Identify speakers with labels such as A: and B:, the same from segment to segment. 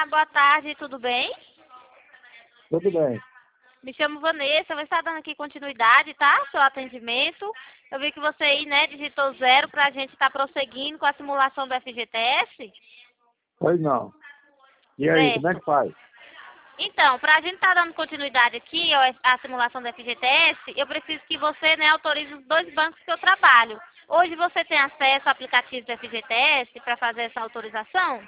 A: Olá, boa tarde, tudo bem?
B: Tudo bem.
A: Me chamo Vanessa, vou estar dando aqui continuidade, tá? Seu atendimento. Eu vi que você aí, né, digitou 0 para a gente estar prosseguindo com a simulação do FGTS.
B: Pois não. E aí, como é
A: Certo.
B: que faz?
A: Então, para a gente estar dando continuidade aqui à simulação do FGTS, eu preciso que você, né, autorize os 2 bancos que eu trabalho. Hoje você tem acesso ao aplicativo do FGTS para fazer essa autorização?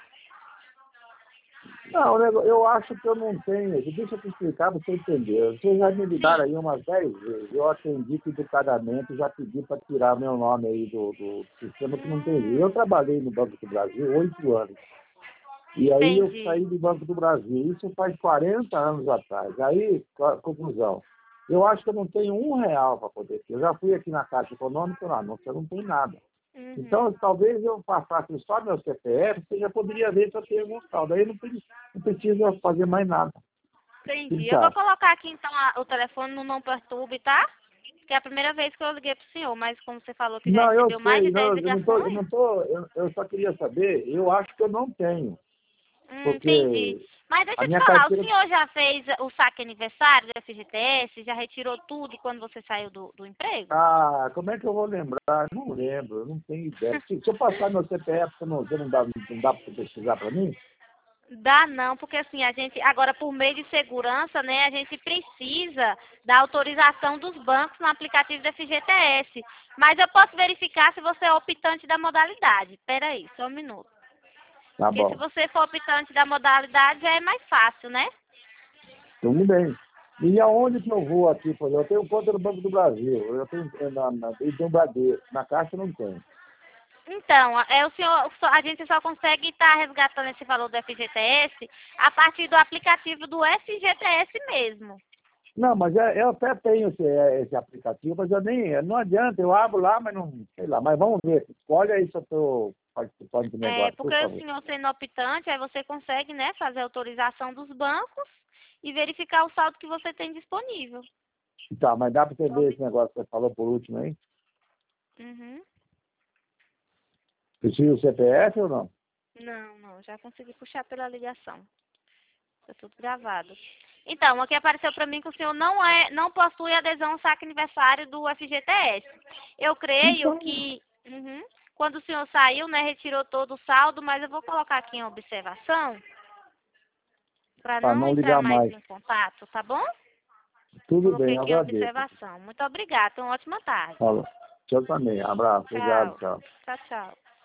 B: Não, eu acho que eu não tenho. Deixa eu te explicar para você entender. Vocês já me ligaram
A: Sim.
B: aí umas 10 vezes. Eu atendi educadamente, já pedi para tirar meu nome aí do sistema que não tem jeito. Eu trabalhei no Banco do Brasil 8 anos. E aí eu
A: Entendi.
B: saí do Banco do Brasil. Isso faz 40 anos atrás. Aí, conclusão. Eu acho que eu não tenho R$ 1 para poder ter. Eu já fui aqui na Caixa Econômica, lá, não, você não tem nada.
A: Uhum.
B: Então, talvez eu passasse só meu CPF, você já poderia ver se eu tenho algum saldo. Aí não precisa fazer mais nada. O que
A: Entendi.
B: você
A: Eu vou
B: acha?
A: colocar aqui então o telefone no Não Perturbe, tá? Que é a primeira vez que eu liguei pro senhor, mas como você falou que já
B: Não, eu
A: recebeu mais de
B: sei,
A: 10
B: não,
A: ligações.
B: eu só queria saber, eu acho que eu não tenho,
A: Entendi.
B: porque
A: Mas deixa
B: a
A: eu te
B: minha
A: falar, o
B: carteira.
A: senhor já fez o saque aniversário do FGTS? Já retirou tudo quando você saiu do emprego?
B: Ah, como é que eu vou lembrar? Não lembro, eu não tenho ideia. Se eu passar meu CPF, você não dá para pesquisar para mim?
A: Dá não, porque assim, a gente, agora por meio de segurança, né, a gente precisa da autorização dos bancos no aplicativo do FGTS. Mas eu posso verificar se você é optante da modalidade. Espera aí, só um minuto.
B: Tá
A: Porque se
B: bom,
A: você for optante da modalidade, já é mais fácil, né?
B: tudo bem. E aonde que eu vou aqui? Por exemplo? Eu tenho conta no Banco do Brasil, eu tenho eu tenho Bradesco, na Caixa não tem.
A: Então, a gente só consegue estar resgatando esse valor do FGTS a partir do aplicativo do FGTS mesmo.
B: Não, mas eu até tenho esse aplicativo, mas eu nem, não adianta, eu abro lá, mas não, sei lá, mas vamos ver. Olha aí se eu estou participando do
A: É,
B: negócio, por
A: porque o
B: favor.
A: senhor sendo optante, aí você consegue, né, fazer a autorização dos bancos e verificar o saldo que você tem disponível.
B: Tá, mas dá para você ver esse negócio que você falou por último aí?
A: Uhum.
B: Precisa o CPF ou não?
A: Não, não, já consegui puxar pela ligação. Está tudo gravado. Então, aqui apareceu para mim que o senhor não possui adesão ao saque aniversário do FGTS. Eu creio
B: Então,
A: que quando o senhor saiu, né, retirou todo o saldo, mas eu vou colocar aqui em observação para
B: para
A: não
B: não
A: entrar
B: ligar
A: mais
B: mais.
A: em contato, tá bom?
B: Tudo
A: Coloquei
B: bem,
A: aqui em
B: agradeço.
A: observação. Muito obrigada. Tenha uma ótima tarde.
B: Falou. Eu também. Abraço. Obrigado,
A: Tchau.
B: tchau.
A: Tchau, tchau.